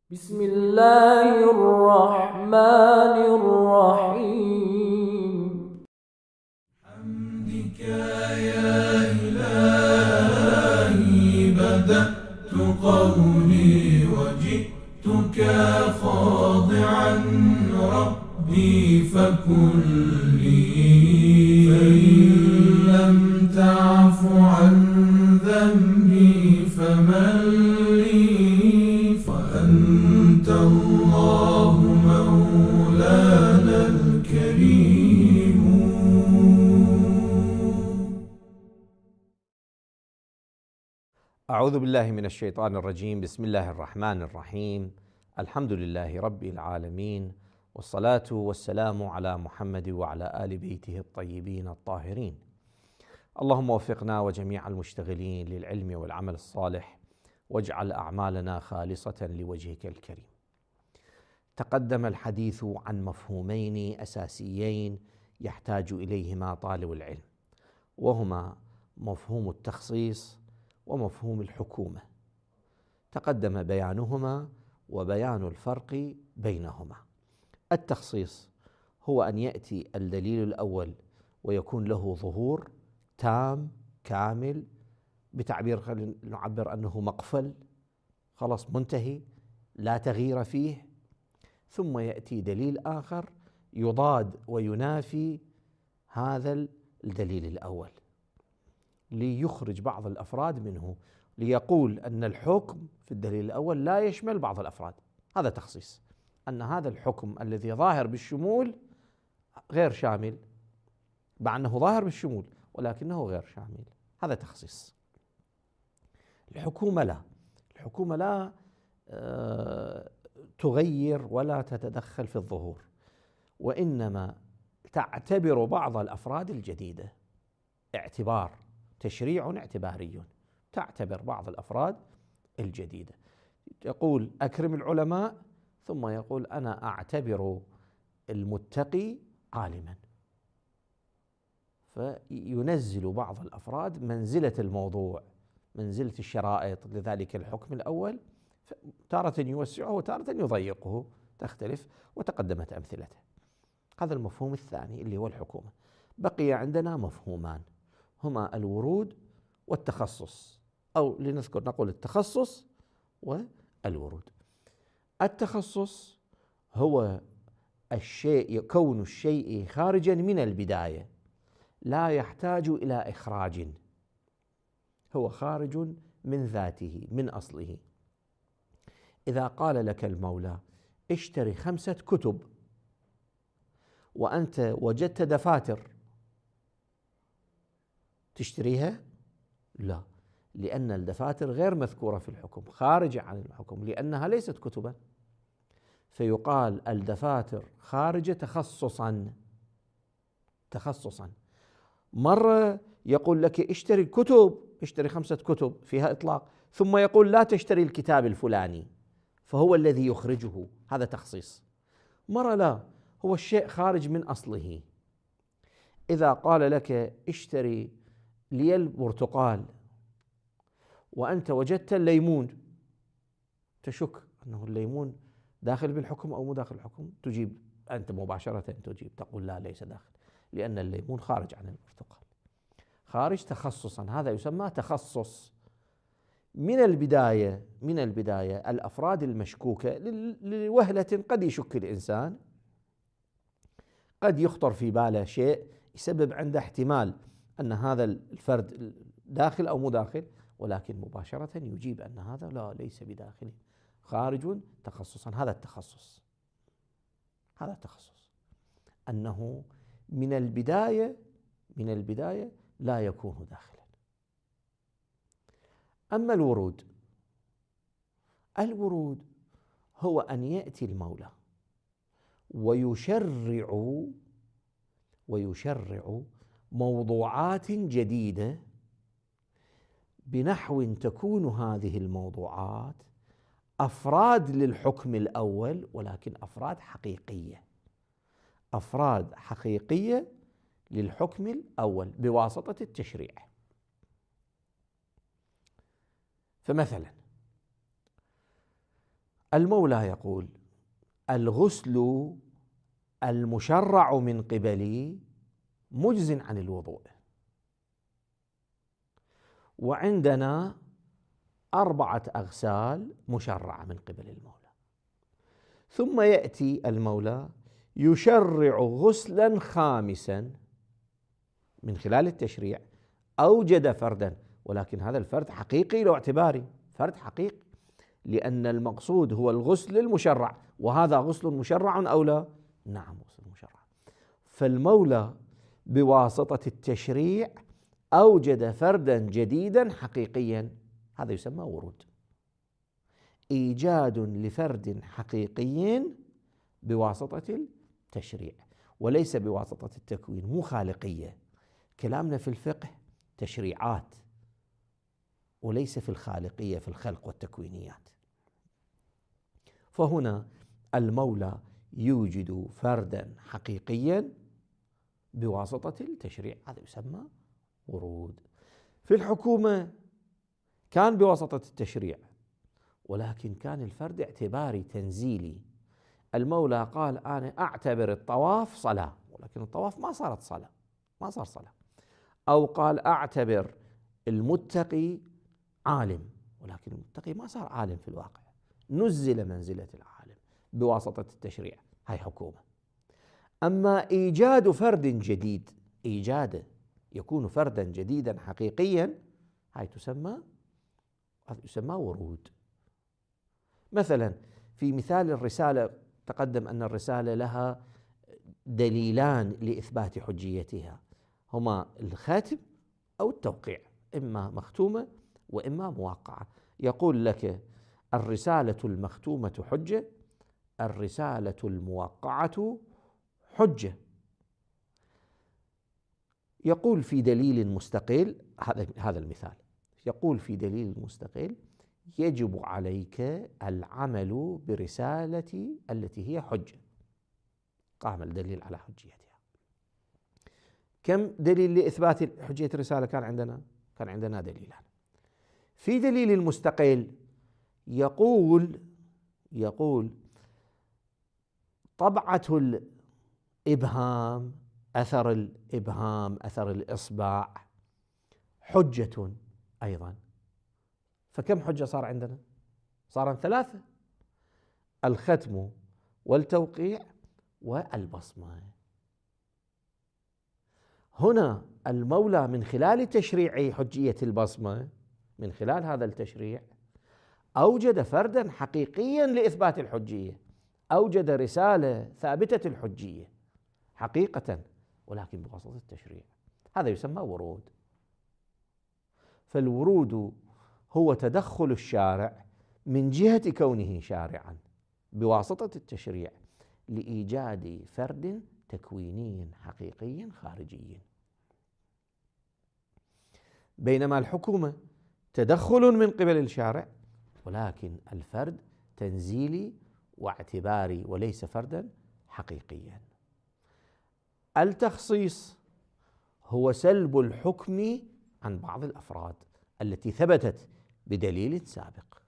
بسم الله الرحمن الرحيم. حمدك يا إلهي بدأت قولي وجئتك خاضعا ربي فكلي فإن لم تعف عن ذنبي فمن لي وأنت الله مولانا الكريم. أعوذ بالله من الشيطان الرجيم. بسم الله الرحمن الرحيم. الحمد لله رب العالمين، والصلاة والسلام على محمد وعلى آل بيته الطيبين الطاهرين. اللهم وفقنا وجميع المشتغلين للعلم والعمل الصالح، واجعل أعمالنا خالصة لوجهك الكريم. تقدم الحديث عن مفهومين أساسيين يحتاج إليهما طالب العلم، وهما مفهوم التخصيص ومفهوم الحكومة. تقدم بيانهما وبيان الفرق بينهما. التخصيص هو أن يأتي الدليل الأول ويكون له ظهور تام كامل، بتعبير نعبر أنه مقفل، خلاص منتهي، لا تغيير فيه، ثم يأتي دليل آخر يضاد وينافي هذا الدليل الأول ليخرج بعض الأفراد منه، ليقول أن الحكم في الدليل الأول لا يشمل بعض الأفراد. هذا تخصيص، أن هذا الحكم الذي ظاهر بالشمول غير شامل، مع أنه ظاهر بالشمول ولكنه غير شامل. هذا تخصيص. الحكومة لا، الحكومة لا تغير ولا تتدخل في الظهور، وإنما تعتبر بعض الأفراد الجديدة. اعتبار تشريع اعتباري، تعتبر بعض الأفراد الجديدة. يقول أكرم العلماء، ثم يقول أنا أعتبر المتقي عالما، فينزل بعض الأفراد منزلة الموضوع، منزلة الشرائط لذلك الحكم الأول، تارة يوسعه وتارة يضيقه، تختلف، وتقدمت أمثلته. هذا المفهوم الثاني اللي هو الحكومة. بقي عندنا مفهومان، هما الورود والتخصص، أو لنذكر نقول التخصص والورود. التخصص هو الشيء، كون الشيء خارجا من البداية، لا يحتاج إلى إخراج، هو خارج من ذاته من أصله. إذا قال لك المولى اشتري 5 كتب وأنت وجدت دفاتر، تشتريها؟ لا، لأن الدفاتر غير مذكورة في الحكم، خارجة عن الحكم لأنها ليست كتبا، فيقال الدفاتر خارجة تخصصا. مرة يقول لك اشتري الكتب، اشتري 5 كتب فيها إطلاق، ثم يقول لا تشتري الكتاب الفلاني، فهو الذي يخرجه، هذا تخصيص. مرة لا، هو الشيء خارج من أصله. إذا قال لك اشتري لي البرتقال وأنت وجدت الليمون، تشك أنه الليمون داخل بالحكم أو مو داخل الحكم، تجيب أنت مباشرة، تجيب تقول لا ليس داخل، لأن الليمون خارج عن البرتقال، خارج تخصصا. هذا يسمى تخصص. من البداية الأفراد المشكوكة لوهلة قد يشك الإنسان، قد يخطر في باله شيء يسبب عنده احتمال أن هذا الفرد داخل أو مو داخل، ولكن مباشرة يجيب أن هذا لا ليس بداخل، خارج تخصصا. هذا التخصص، هذا التخصص، أنه من البداية لا يكون داخلا. أما الورود هو أن يأتي المولى ويشرع موضوعات جديدة، بنحو تكون هذه الموضوعات أفراد للحكم الأول، ولكن أفراد حقيقية للحكم الأول بواسطة التشريع. فمثلا المولى يقول: الغسل المشرع من قبلي مجز عن الوضوء، وعندنا 4 أغسال مشرعة من قبل المولى. ثم يأتي المولى يشرع غسلا خامسا من خلال التشريع، أوجد فردا، ولكن هذا الفرد حقيقي له اعتباري، فرد حقيقي، لأن المقصود هو الغسل المشرع، وهذا غسل مشرع أو لا؟ نعم، غسل مشرع. فالمولى بواسطة التشريع أوجد فردا جديدا حقيقيا، هذا يسمى ورود. إيجاد لفرد حقيقي بواسطة التشريع وليس بواسطة التكوين، مو خالقية. كلامنا في الفقه تشريعات وليس في الخالقية، في الخلق والتكوينيات. فهنا المولى يوجد فردا حقيقيا بواسطة التشريع، هذا يسمى ورود. في الحكومة كان بواسطة التشريع، ولكن كان الفرد اعتباري تنزيلي. المولى قال: أنا أعتبر الطواف صلاة، ولكن الطواف ما صارت صلاة، ما صار صلاة. أو قال: أعتبر المتقي عالم، ولكن المتقي ما صار عالم في الواقع، نزل منزلة العالم بواسطة التشريع، هاي حكومة. أما إيجاد فرد جديد، إيجاده يكون فردا جديدا حقيقيا، هاي تسمى ورود. مثلا في مثال الرسالة تقدم أن الرسالة لها دليلان لإثبات حجيتها، هما الختم أو التوقيع، إما مختومة وإما موقعة. يقول لك: الرسالة المختومة حجة، الرسالة الموقعة حجة. يقول في دليل مستقل، هذا المثال، يقول في دليل مستقل: يجب عليك العمل برسالة التي هي حجة. قام الدليل على حجيتها. كم دليل لإثبات حجية الرسالة كان عندنا؟ كان عندنا دليلان. في دليل المستقل يقول طبعة الإبهام، أثر الإبهام، أثر الإصبع حجة أيضا. فكم حجة صار عندنا؟ صار 3: الختم والتوقيع والبصمة. هنا المولى من خلال تشريع حجية البصمة، من خلال هذا التشريع أوجد فردا حقيقيا لإثبات الحجية، أوجد رسالة ثابتة الحجية حقيقة، ولكن بواسطة التشريع. هذا يسمى ورود. فالورود هو تدخل الشارع من جهة كونه شارعا بواسطة التشريع لإيجاد فرد تكويني حقيقي خارجي. بينما الحكومة تدخل من قبل الشارع، ولكن الفرد تنزيلي واعتباري وليس فردا حقيقيا. التخصيص هو سلب الحكم عن بعض الأفراد التي ثبتت بدليل سابق.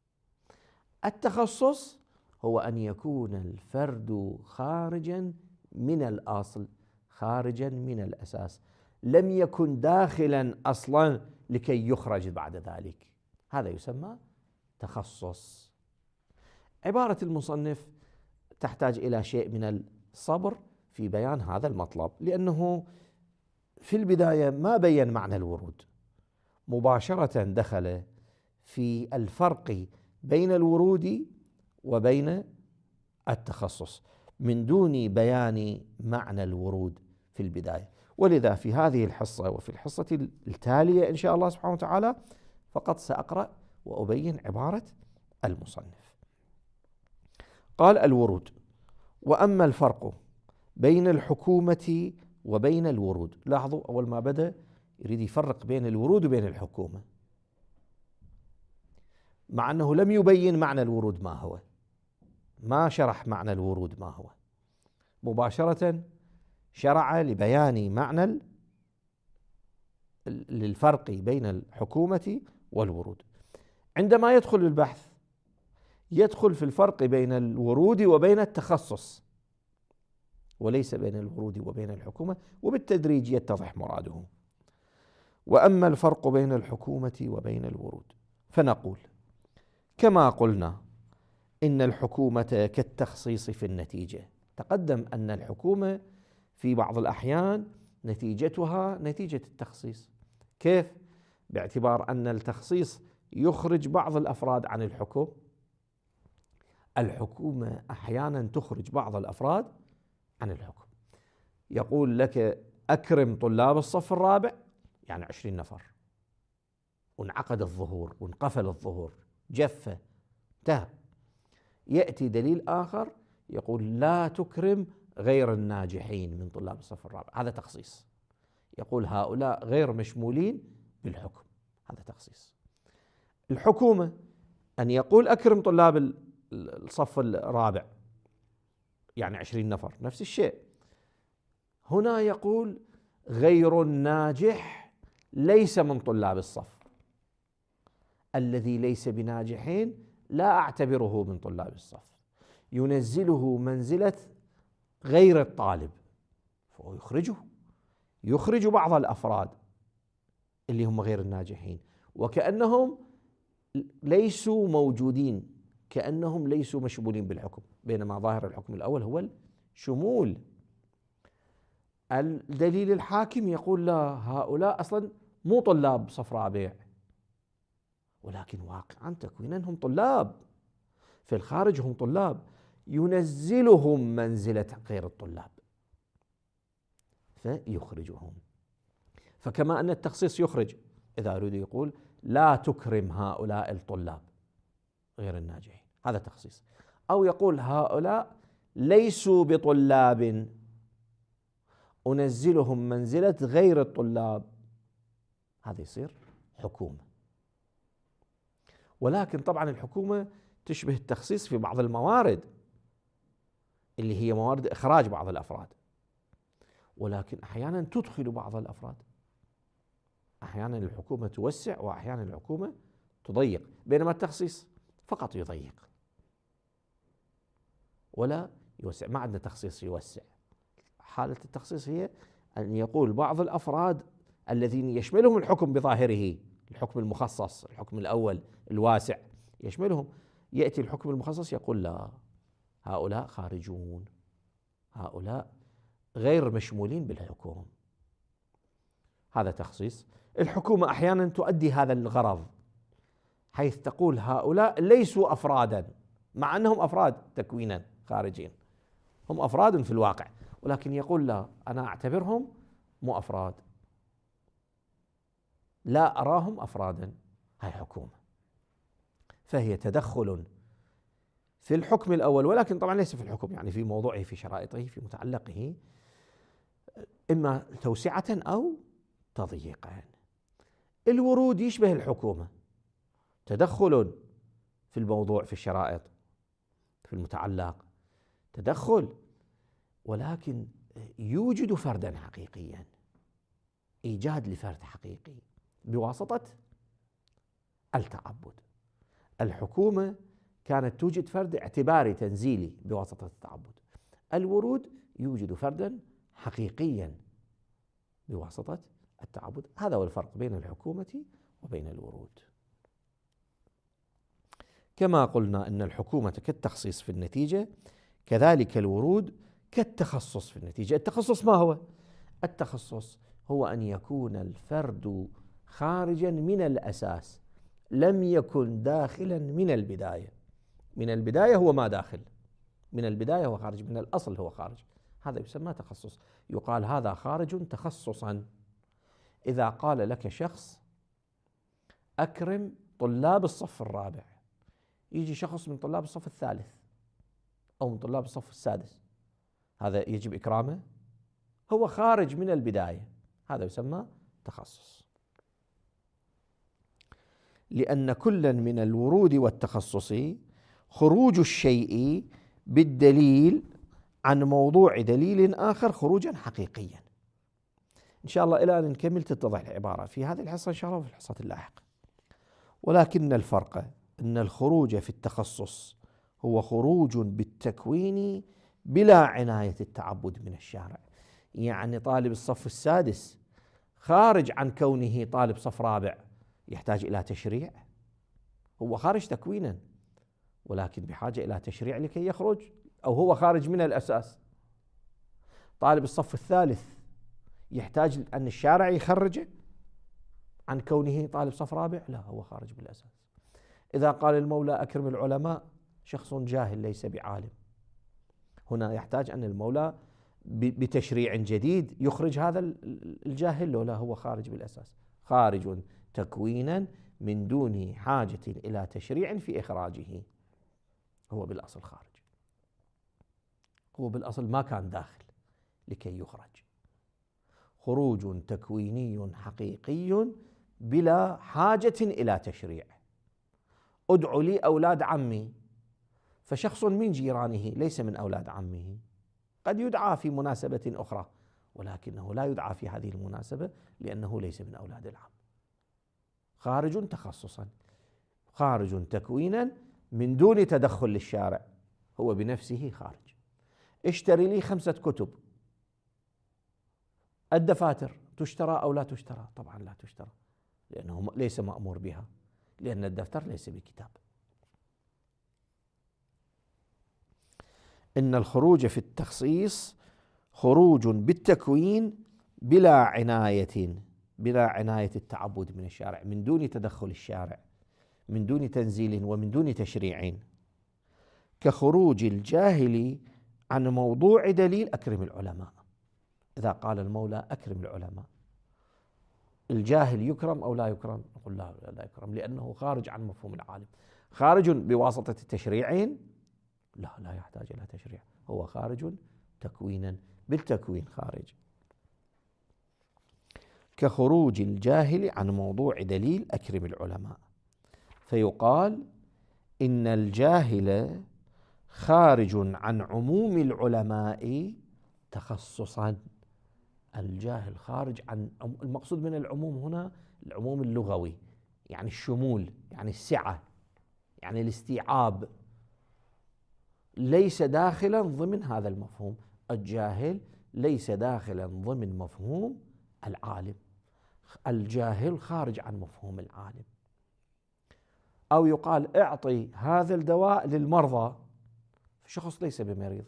التخصص هو أن يكون الفرد خارجا من الأصل، خارجا من الأساس، لم يكن داخلا أصلا لكي يخرج بعد ذلك، هذا يسمى تخصص. عبارة المصنف تحتاج إلى شيء من الصبر في بيان هذا المطلب، لأنه في البداية ما بين معنى الورود، مباشرة دخل في الفرق بين الورود وبين التخصص من دون بيان معنى الورود في البداية. ولذا في هذه الحصة وفي الحصة التالية إن شاء الله سبحانه وتعالى فقط سأقرأ وأبين عبارة المصنف. قال: الورود. وأما الفرق بين الحكومة وبين الورود. لاحظوا أول ما بدأ يريد يفرق بين الورود وبين الحكومة، مع أنه لم يبين معنى الورود ما هو، ما شرح معنى الورود ما هو، مباشرة شرع لبيان معنى للفرق بين الحكومة والورود. عندما يدخل البحث يدخل في الفرق بين الورود وبين التخصص، وليس بين الورود وبين الحكومة، وبالتدريج يتضح مراده. وأما الفرق بين الحكومة وبين الورود فنقول كما قلنا إن الحكومة كالتخصيص في النتيجة. تقدم أن الحكومة في بعض الأحيان نتيجتها نتيجة التخصيص. كيف؟ باعتبار أن التخصيص يخرج بعض الأفراد عن الحكم. الحكومة أحيانا تخرج بعض الأفراد عن الحكم. يقول لك أكرم طلاب الصف الرابع، يعني 20 نفر، وانعقد الظهور وانقفل الظهور، جفة، انتهى. يأتي دليل آخر يقول لا تكرم غير الناجحين من طلاب الصف الرابع، هذا تخصيص. يقول هؤلاء غير مشمولين بالحكم، هذا تخصيص. الحكومة أن يقول أكرم طلاب الصف الرابع، يعني 20 نفر، نفس الشيء. هنا يقول غير الناجح ليس من طلاب الصف، الذي ليس بناجحين لا أعتبره من طلاب الصف، ينزله منزلة غير الطالب، فهو يخرج بعض الأفراد اللي هم غير الناجحين، وكأنهم ليسوا موجودين، كأنهم ليسوا مشمولين بالحكم، بينما ظاهر الحكم الأول هو الشمول. الدليل الحاكم يقول لا، هؤلاء أصلا مو طلاب صف رابع، ولكن واقعا تكوينا هم طلاب، في الخارج هم طلاب، ينزلهم منزلة غير الطلاب فيخرجهم. فكما أن التخصيص يخرج، إذا أريد يقول لا تكرم هؤلاء الطلاب غير الناجحين، هذا تخصيص. أو يقول هؤلاء ليسوا بطلاب، أنزلهم منزلة غير الطلاب، هذا يصير حكومة. ولكن طبعا الحكومة تشبه التخصيص في بعض الموارد اللي هي موارد إخراج بعض الأفراد، ولكن أحيانا تدخل بعض الأفراد، أحيانا الحكومة توسع وأحيانا الحكومة تضيق، بينما التخصيص فقط يضيق ولا يوسع. ما عندنا تخصيص يوسع. حالة التخصيص هي أن يقول بعض الأفراد الذين يشملهم الحكم بظاهره، الحكم المخصص، الحكم الأول الواسع يشملهم، يأتي الحكم المخصص يقول لا، هؤلاء خارجون، هؤلاء غير مشمولين بالحكم، هذا تخصيص. الحكومة أحيانا تؤدي هذا الغرض، حيث تقول هؤلاء ليسوا أفرادا، مع أنهم أفراد تكوينا خارجين، هم أفراد في الواقع، ولكن يقول لا، أنا أعتبرهم مو أفراد، لا أراهم أفرادا، هاي حكومة. فهي تدخل في الحكم الأول، ولكن طبعا ليس في الحكم، يعني في موضوعه، في شرائطه، في متعلقه، إما توسعة أو تضييقا. الورود يشبه الحكومة، تدخل في الموضوع، في الشرائط، في المتعلق، تدخل، ولكن يوجد فردا حقيقيا، إيجاد لفرد حقيقي بواسطة التعبد. الحكومة كانت توجد فرد اعتباري تنزيلي بواسطة التعبد، الورود يوجد فردا حقيقيا بواسطة التعبد. هذا هو الفرق بين الحكومة وبين الورود. كما قلنا أن الحكومة كالتخصيص في النتيجة، كذلك الورود كالتخصص في النتيجة. التخصص ما هو؟ التخصص هو أن يكون الفرد خارجا من الأساس، لم يكن داخلا من البداية. من البداية هو ما داخل، من البداية هو خارج، من الأصل هو خارج، هذا يسمى تخصص. يقال هذا خارج تخصصا. إذا قال لك شخص أكرم طلاب الصف الرابع، يجي شخص من طلاب الصف الثالث أو من طلاب الصف السادس، هذا يجب إكرامه؟ هو خارج من البداية، هذا يسمى تخصص. لأن كلا من الورود والتخصص خروج الشيء بالدليل عن موضوع دليل آخر خروجا حقيقيا. إن شاء الله إلى أن نكمل تتضح العبارة في هذه الحصة إن شاء الله وفي الحصة اللاحقة. ولكن الفرق أن الخروج في التخصص هو خروج بالتكوين بلا عناية التعبد من الشارع. يعني طالب الصف السادس خارج عن كونه طالب صف رابع يحتاج إلى تشريع، هو خارج تكوينا ولكن بحاجة إلى تشريع لكي يخرج، أو هو خارج من الأساس. طالب الصف الثالث يحتاج أن الشارع يخرجه عن كونه طالب صف رابع؟ لا، هو خارج بالأساس. إذا قال المولى أكرم العلماء، شخص جاهل ليس بعالم، هنا يحتاج أن المولى بتشريع جديد يخرج هذا الجاهل، لا هو خارج بالأساس، خارج تكوينا من دون حاجة إلى تشريع في إخراجه. هو بالأصل خارج، هو بالأصل ما كان داخل لكي يخرج. خروج تكويني حقيقي بلا حاجة إلى تشريع. أدعو لي أولاد عمي، فشخص من جيرانه ليس من أولاد عمه قد يدعى في مناسبة أخرى، ولكنه لا يدعى في هذه المناسبة لأنه ليس من أولاد العم. خارج تخصصا، خارج تكوينا من دون تدخل للشارع، هو بنفسه خارج. اشتري لي 5 كتب. الدفاتر تشترى أو لا تشترى؟ طبعا لا تشترى، لأنه ليس مأمور بها، لأن الدفتر ليس بكتاب. إن الخروج في التخصيص خروج بالتكوين بلا عناية التعبد من الشارع، من دون تدخل الشارع، من دون تنزيل ومن دون تشريع. كخروج الجاهل عن موضوع دليل أكرم العلماء. إذا قال المولى أكرم العلماء، الجاهل يكرم أو لا يكرم؟ نقول لا يكرم، لأنه خارج عن مفهوم العالم. خارج بواسطة التشريعين؟ لا يحتاج إلى تشريع، هو خارج تكوينا، بالتكوين خارج. كخروج الجاهل عن موضوع دليل أكرم العلماء، فيقال إن الجاهل خارج عن عموم العلماء تخصصا. الجاهل خارج عن، المقصود من العموم هنا العموم اللغوي، يعني الشمول، يعني السعة، يعني الاستيعاب، ليس داخلا ضمن هذا المفهوم. الجاهل ليس داخلا ضمن مفهوم العالم، الجاهل خارج عن مفهوم العالم. أو يقال اعطي هذا الدواء للمرضى، شخص ليس بمريض،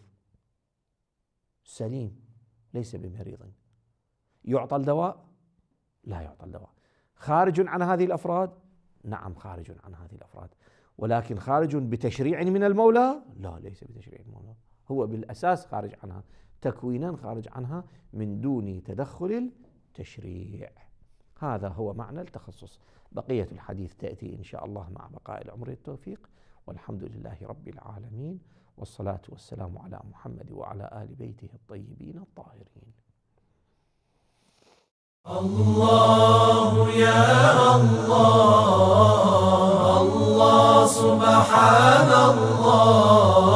سليم ليس بمريض، يعطى الدواء؟ لا يعطى الدواء. خارج عن هذه الأفراد؟ نعم خارج عن هذه الأفراد، ولكن خارج بتشريع من المولى؟ لا، ليس بتشريع من المولى، هو بالأساس خارج عنها تكوينا، خارج عنها من دون تدخل التشريع. هذا هو معنى التخصص. بقية الحديث تأتي إن شاء الله مع بقاء العمر التوفيق، والحمد لله رب العالمين، والصلاة والسلام على محمد وعلى آل بيته الطيبين الطاهرين. الله يا الله، الله سبحان الله.